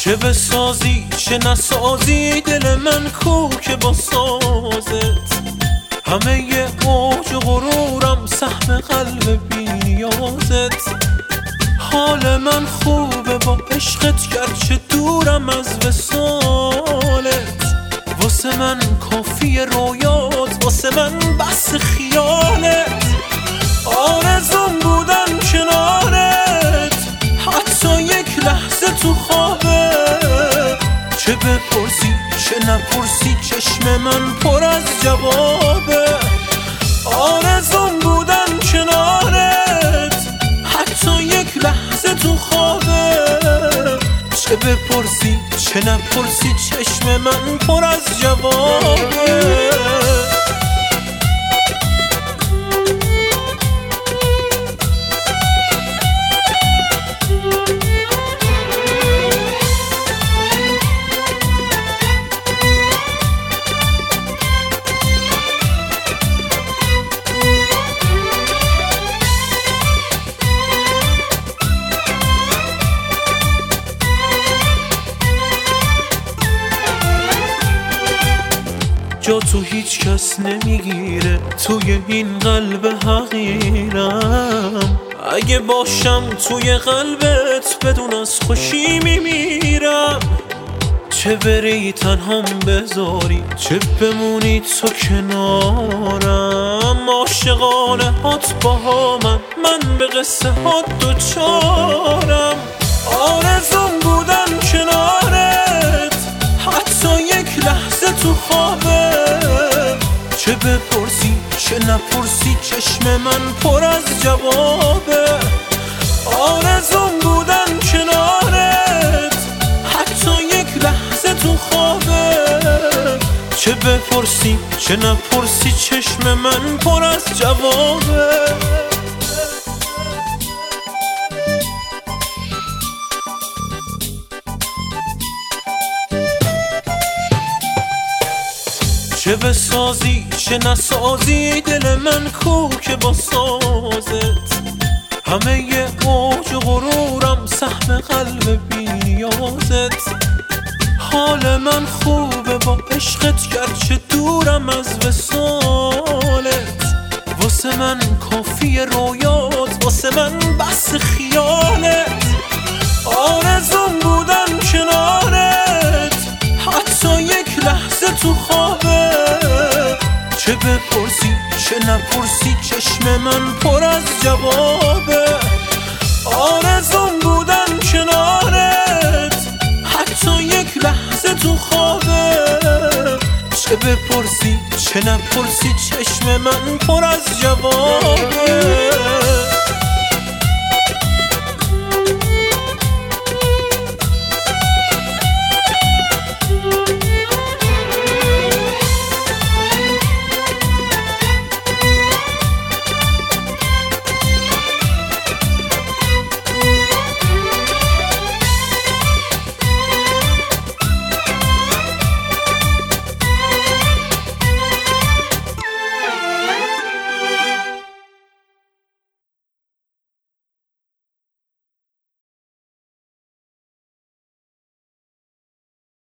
چه بسازی چه نسازی دل من کو که با سازت. همه ی اوج و غرورم سهم قلب بی‌نیازت. حال من خوبه با عشقت گرچه دورم از وصالت. واسه من کافی رویات، واسه من بس خیالت. آرزوم بودن کنارت حتی یک لحظه تو خوابت. چه بپرسی چه نپرسی چشم من پر از جوابه. آرزوم بودن کنارت حتی یک لحظه تو خوابت. چه بپرسی چه نپرسی چشم من پر از جوابه. جا تو هیچ کس نمیگیره توی این قلب حقیرم. اگه باشم توی قلبت بدون از خوشی میمیرم. چه بری تنهام بذاری چه بمونی تو کنارم. عاشقانه هات با من به قصه هات دوچارم. آرزوم بودن کنارت حتی یک لحظه تو خوابت. چه بپرسی چه نپرسی چشم من پر از جوابه. آرزوم بودن کنارت حتی یک لحظه تو خوابت. چه بپرسی چه نپرسی چشم من پر از جوابه. چه بسازی چه نسازی دل من کو که با سازت. همه ی اوج و غرورم سهم قلب بی‌نیازت. حال من خوبه با عشقت گرچه دورم از وصالت. واسه من کافی رویات، واسه من بس خیالت. آرزوم بودن کنارت حتی یک لحظه تو خوابت. چه بپرسی چه نپرسی چشم من پر از جوابه. آرزوم بودن کنارت حتی یک لحظه تو خوابت. چه بپرسی چه نپرسی چشم من پر از جوابه.